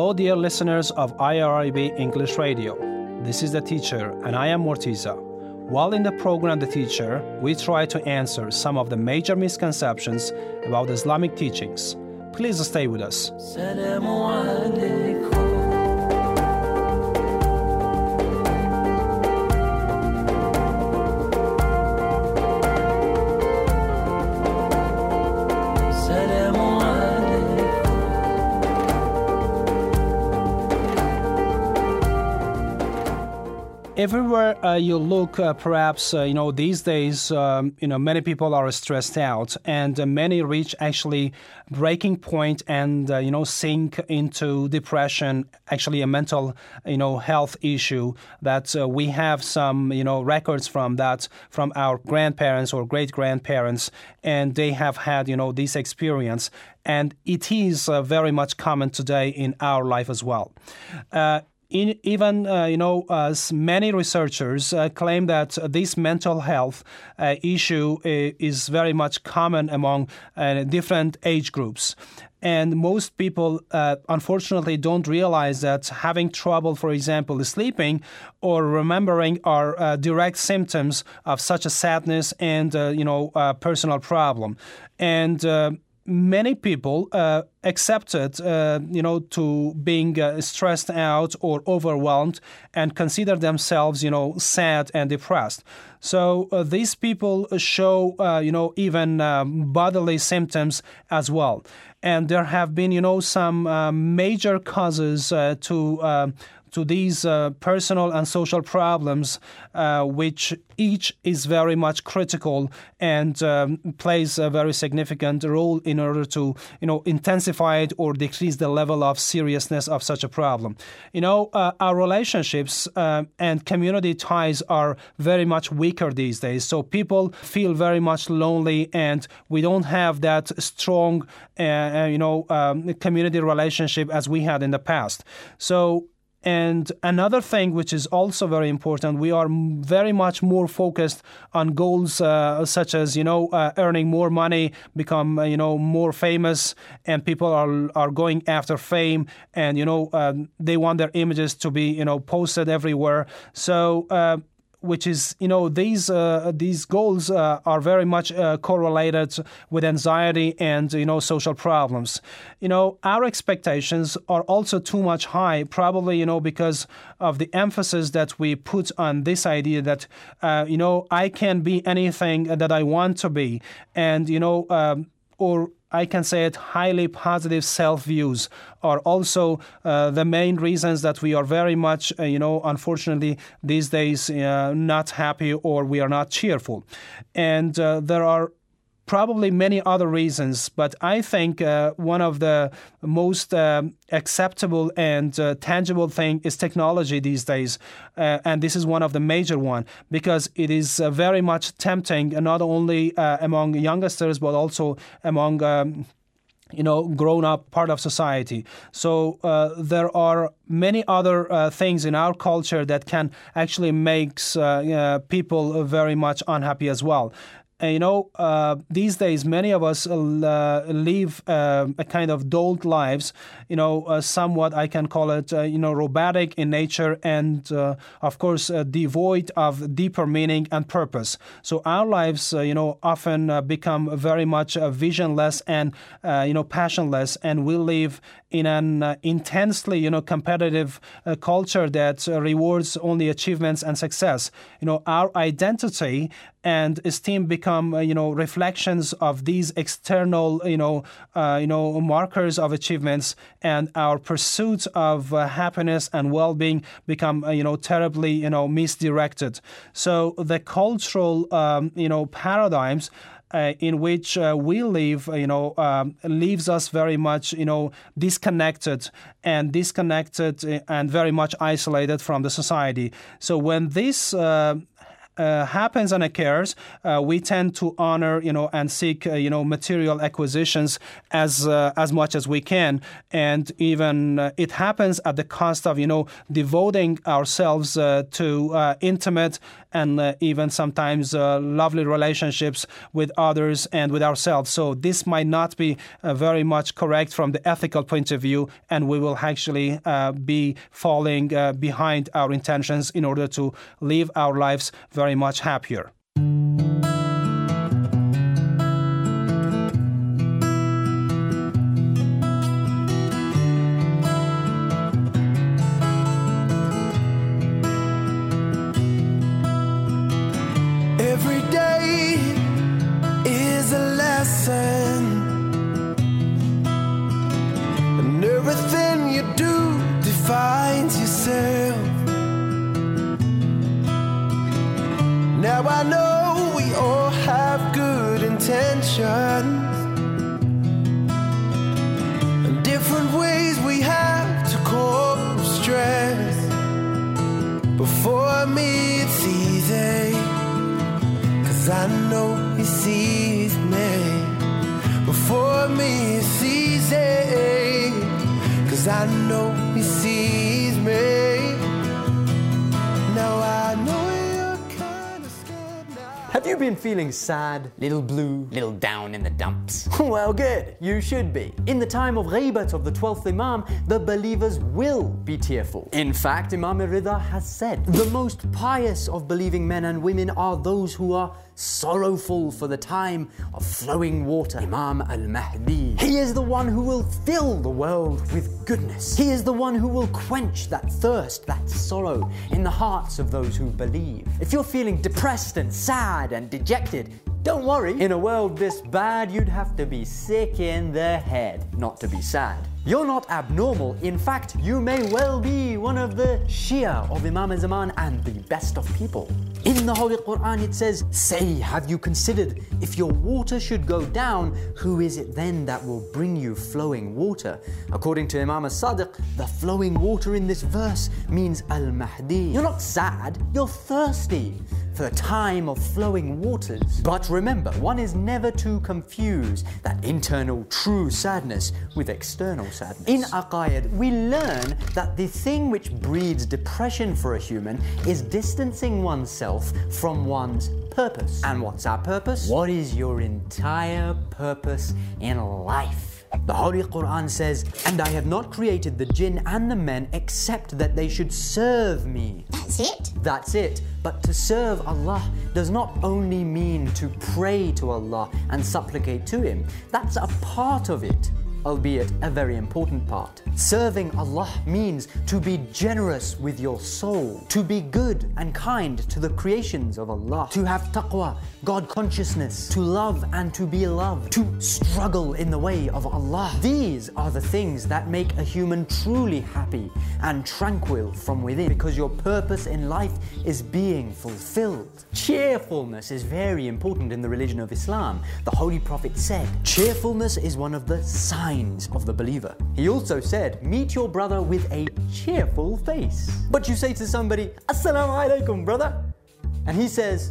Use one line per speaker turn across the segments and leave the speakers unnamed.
Hello, dear listeners of IRIB English Radio. This is the teacher, and I am Mortiza. While in the program The Teacher, we try to answer some of the major misconceptions about Islamic teachings. Please stay with us. Everywhere you look, perhaps, these days, many people are stressed out, and many reach actually breaking point and, sink into depression, actually a mental, health issue that we have some, records from that from our grandparents or great-grandparents, and they have had, this experience. And it is very much common today in our life as well. Many researchers claim that this mental health issue is very much common among different age groups. And most people, unfortunately, don't realize that having trouble, for example, sleeping or remembering are direct symptoms of such a sadness and, personal problem. And many people accepted, to being stressed out or overwhelmed and consider themselves, sad and depressed. So these people show, even bodily symptoms as well. And there have been, some major causes to these personal and social problems, which each is very much critical and plays a very significant role in order to, intensify it or decrease the level of seriousness of such a problem. Our relationships and community ties are very much weaker these days. So people feel very much lonely, and we don't have that strong, community relationship as we had in the past. And another thing which is also very important, we are very much more focused on goals such as, earning more money, become, more famous, and people are going after fame, and, they want their images to be, posted everywhere. So, which is, these goals are very much correlated with anxiety and, social problems. Our expectations are also too much high, probably, because of the emphasis that we put on this idea that, I can be anything that I want to be. And, or I can say it, highly positive self-views are also the main reasons that we are very much, unfortunately, these days not happy, or we are not cheerful. And there are probably many other reasons, but I think one of the most acceptable and tangible thing is technology these days, and this is one of the major one, because it is very much tempting, not only among youngsters but also among grown-up part of society. So there are many other things in our culture that can actually make people very much unhappy as well. These days, many of us live a kind of dulled lives, somewhat I can call it, robotic in nature and, of course, devoid of deeper meaning and purpose. So our lives, often become very much visionless and, passionless, and we live in an intensely, competitive culture that rewards only achievements and success. Our identity and esteem become, reflections of these external, markers of achievements, and our pursuit of happiness and well-being become, terribly, misdirected. So the cultural, paradigms in which we live, leaves us very much, disconnected and very much isolated from the society. So when this happens and occurs, we tend to honor, and seek, material acquisitions as much as we can, and even it happens at the cost of, devoting ourselves to intimate and even sometimes lovely relationships with others and with ourselves. So this might not be very much correct from the ethical point of view, and we will actually be falling behind our intentions in order to live our lives very much happier.
Every day is a lesson, and everything you do defines yourself. Now I know we all have good intentions, and different ways we have to cope with stress. But for me it's easy, 'cause I know He sees me. But for me it's easy, 'cause I know He sees me. Now I know you're kind of scared now.
Have you been feeling sad, little blue, little down in the dumps? Well, good. You should be. In the time of Ghaibat of the 12th Imam, the believers will be tearful. In fact, Imam Rida has said, the most pious of believing men and women are those who are sorrowful for the time of flowing water. Imam al-Mahdi. He is the one who will fill the world with goodness. He is the one who will quench that thirst, that sorrow in the hearts of those who believe. If you're feeling depressed and sad and dejected, don't worry. In a world this bad, you'd have to be sick in the head not to be sad. You're not abnormal. In fact, you may well be one of the Shia of Imam Zaman and the best of people. In the Holy Quran it says, say, have you considered if your water should go down, who is it then that will bring you flowing water? According to Imam as-Sadiq, the flowing water in this verse means Al-Mahdi. You're not sad, you're thirsty for the time of flowing waters. But remember, one is never to confuse that internal true sadness with external sadness. In Aqaid, we learn that the thing which breeds depression for a human is distancing oneself from one's purpose. And what's our purpose? What is your entire purpose in life? The Holy Quran says, and I have not created the jinn and the men except that they should serve me.
That's it?
That's it. But to serve Allah does not only mean to pray to Allah and supplicate to Him. That's a part of it, albeit a very important part. Serving Allah means to be generous with your soul, to be good and kind to the creations of Allah, to have taqwa, God consciousness, to love and to be loved, to struggle in the way of Allah. These are the things that make a human truly happy and tranquil from within, because your purpose in life is being fulfilled. Cheerfulness is very important in the religion of Islam. The Holy Prophet said, cheerfulness is one of the signs of the believer. He also said, meet your brother with a cheerful face. But you say to somebody, Assalamu alaikum, brother. And he says,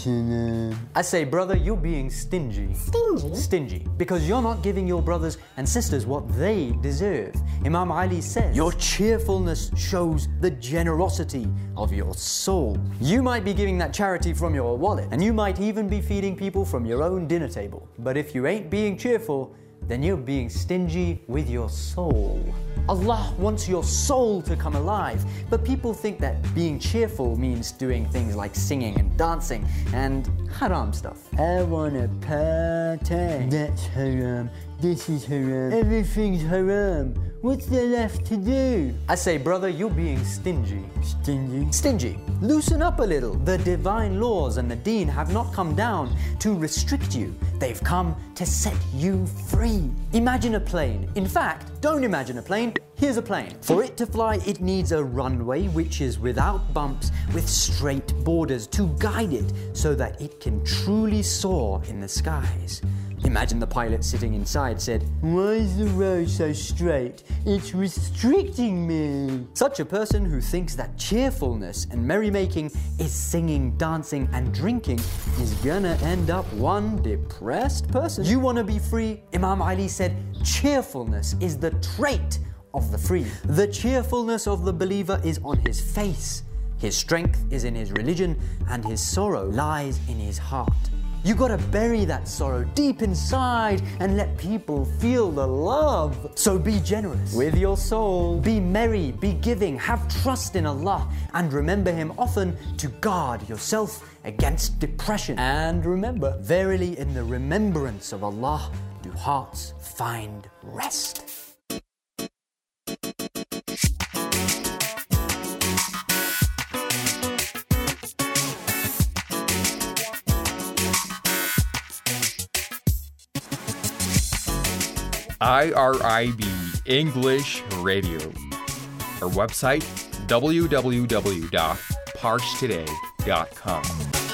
I say, brother, you're being stingy.
Stingy?
Stingy. Because you're not giving your brothers and sisters what they deserve. Imam Ali says, your cheerfulness shows the generosity of your soul. You might be giving that charity from your wallet, and you might even be feeding people from your own dinner table. But if you ain't being cheerful, then you're being stingy with your soul. Allah wants your soul to come alive, but people think that being cheerful means doing things like singing and dancing and haram stuff. I wanna party. That's haram. This is haram. Everything's haram. What's there left to do? I say, brother, you're being stingy. Stingy? Stingy. Loosen up a little. The divine laws and the deen have not come down to restrict you. They've come to set you free. Imagine a plane. In fact, don't imagine a plane. Here's a plane. For it to fly, it needs a runway which is without bumps, with straight borders to guide it so that it can truly soar in the skies. Imagine the pilot sitting inside said, why is the road so straight? It's restricting me. Such a person who thinks that cheerfulness and merrymaking is singing, dancing, and drinking is gonna end up one depressed person. You wanna be free? Imam Ali said, cheerfulness is the trait of the free. The cheerfulness of the believer is on his face. His strength is in his religion, and his sorrow lies in his heart. You gotta bury that sorrow deep inside and let people feel the love. So be generous with your soul. Be merry, be giving, have trust in Allah, and remember Him often to guard yourself against depression. And remember, verily in the remembrance of Allah do hearts find rest.
IRIB English Radio. Our website, www.parstoday.com.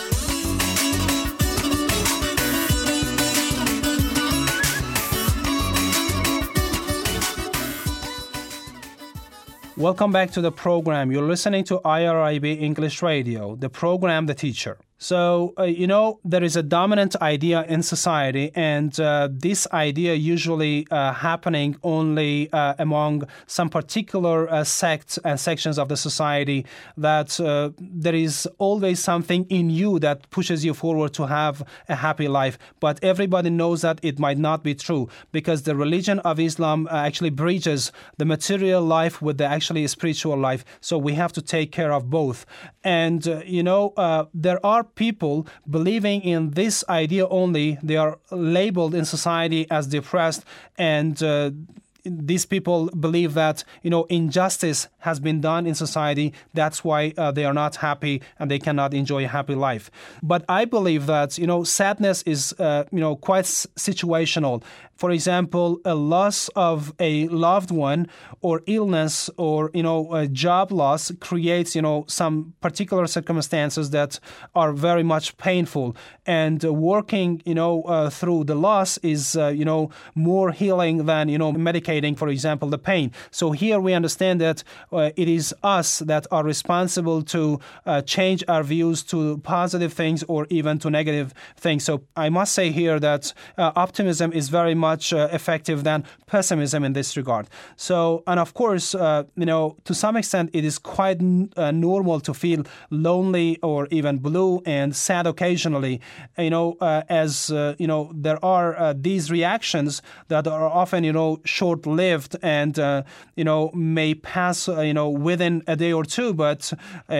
Welcome back to the program. You're listening to IRIB English Radio, the program The Teacher. So, there is a dominant idea in society, and this idea usually happening only among some particular sects and sections of the society, that there is always something in you that pushes you forward to have a happy life. But everybody knows that it might not be true, because the religion of Islam actually bridges the material life with the actually spiritual life. So we have to take care of both. And, there are people believing in this idea only. They are labeled in society as depressed, and these people believe that, injustice has been done in society. That's why they are not happy and they cannot enjoy a happy life. But I believe that, sadness is, quite situational. For example, a loss of a loved one, or illness, or, a job loss creates, some particular circumstances that are very much painful. And working, through the loss is, more healing than, medicating, for example, the pain. So here we understand that it is us that are responsible to change our views to positive things or even to negative things. So I must say here that optimism is very much effective than pessimism in this regard. So, and of course, to some extent, it is quite normal to feel lonely or even blue and sad occasionally, as, there are these reactions that are often, short-lived and, may pass, within a day or two, but,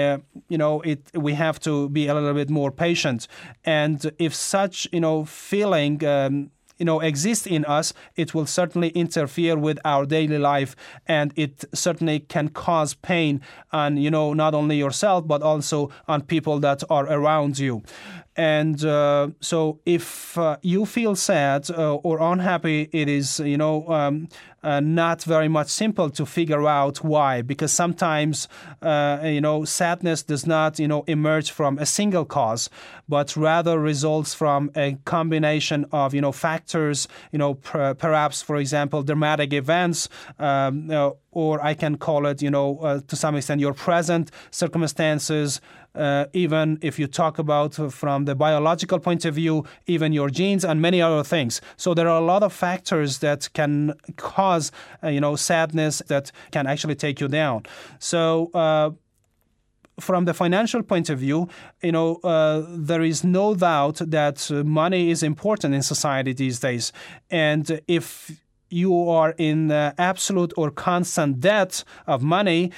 we have to be a little bit more patient. And if such, feeling, exist in us, it will certainly interfere with our daily life, and it certainly can cause pain on, not only yourself, but also on people that are around you. And so if you feel sad or unhappy, it is, not very much simple to figure out why, because sometimes, sadness does not, emerge from a single cause, but rather results from a combination of, factors, perhaps, for example, dramatic events, or I can call it, to some extent, your present circumstances. Even if you talk about from the biological point of view, even your genes and many other things. So there are a lot of factors that can cause, sadness that can actually take you down. So from the financial point of view, there is no doubt that money is important in society these days. And if you are in absolute or constant debt of money,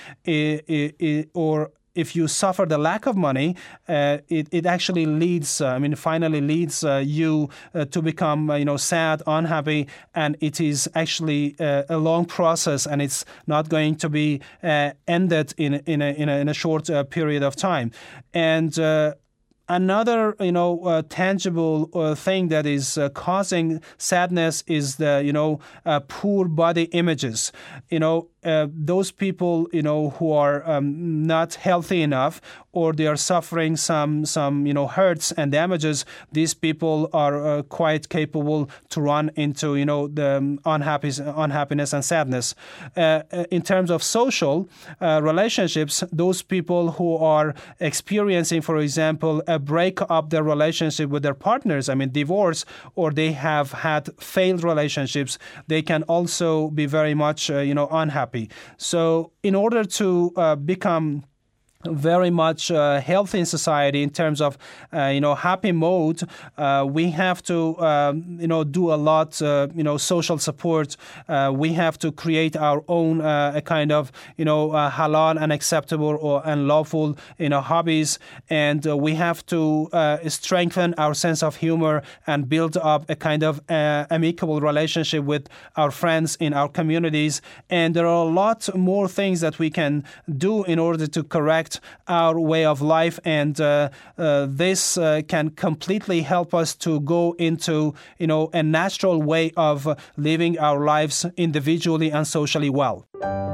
or if you suffer the lack of money, it actually leads, finally leads you to become, sad, unhappy, and it is actually a long process, and it's not going to be ended in a short period of time. And another, tangible thing that is causing sadness is the, poor body images. those people, who are not healthy enough, or they are suffering some hurts and damages, these people are quite capable to run into, the unhappiness and sadness. In terms of social relationships, those people who are experiencing, for example, a break up their relationship with their partners, divorce, or they have had failed relationships, they can also be very much, unhappy. So in order to become very much healthy in society in terms of happy mode, we have to do a lot social support. We have to create our own a kind of halal and acceptable and lawful hobbies, and we have to strengthen our sense of humor and build up a kind of amicable relationship with our friends in our communities. And there are a lot more things that we can do in order to correct our way of life, and this can completely help us to go into a natural way of living our lives individually and socially well.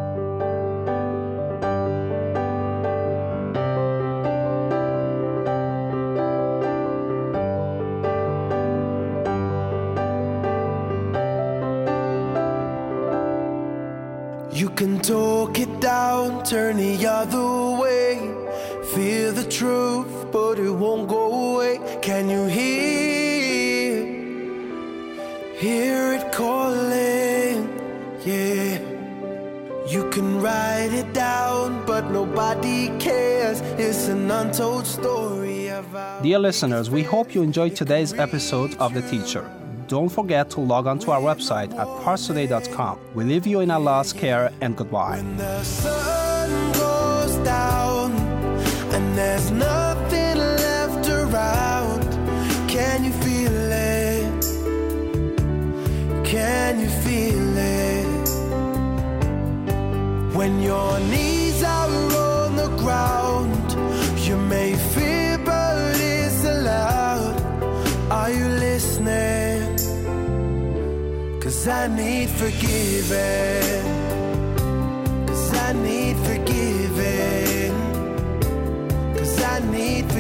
You can talk it down, turn the other way. Feel the truth, but it won't go away. Can you hear it calling? Yeah. You can write it down, but nobody cares. It's an untold story of our...
Dear listeners, we hope you enjoyed today's episode of The Teacher. Don't forget to log on to our website at parstoday.com. We leave you in Allah's care, and goodbye.
When the sun goes down and there's nothing left around, can you feel it? Can you feel it? When your knees are on the ground, you may fear, but it's allowed. Are you listening? 'Cause I need forgiving. 'Cause I need forgiving. 'Cause I need